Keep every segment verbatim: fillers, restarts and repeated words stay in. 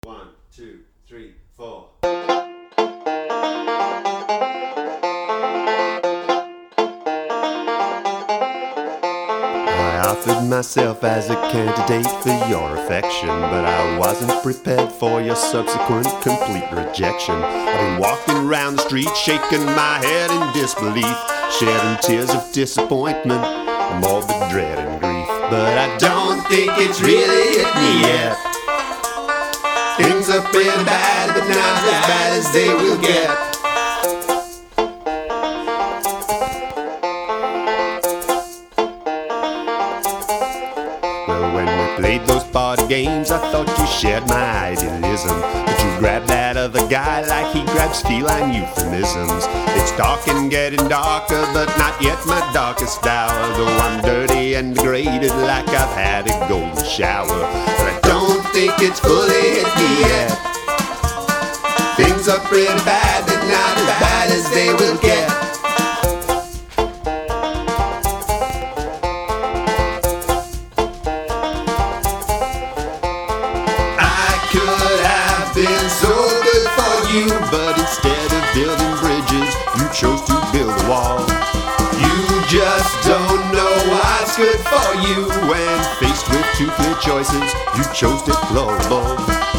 One, two, three, four. I offered myself as a candidate for your affection, but I wasn't prepared for your subsequent complete rejection. I've been walking around the street, shaking my head in disbelief, shedding tears of disappointment, morbid dread and grief. But I don't think it's really hit me yet. Things are pretty bad, but not as bad as they will get. Well, when we played those party games, I thought you shared my idealism, but you grabbed that other guy like he grabs feline euphemisms. It's dark and getting darker, but not yet my darkest hour, though I'm dirty and degraded like I've had a golden shower. But I don't think it's fully hit me yet. Things are pretty bad, but not as bad as they will get. I could have been so good for you, but instead of building bridges, you chose to build a wall. You just don't know what's good for you. When faced with two clear choices, you chose deplorable.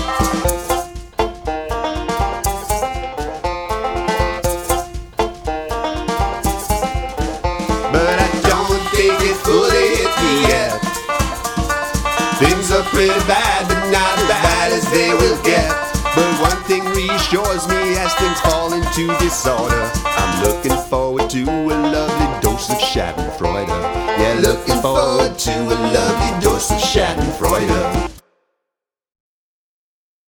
But I don't think it's fully hit me yet. Things are pretty bad, but not as bad as they will get. But one thing reassures me as things fall into disorder. I'm looking forward to a lovely dose of Schadenfreude. Yeah, looking forward to a lovely dose of Schadenfreude.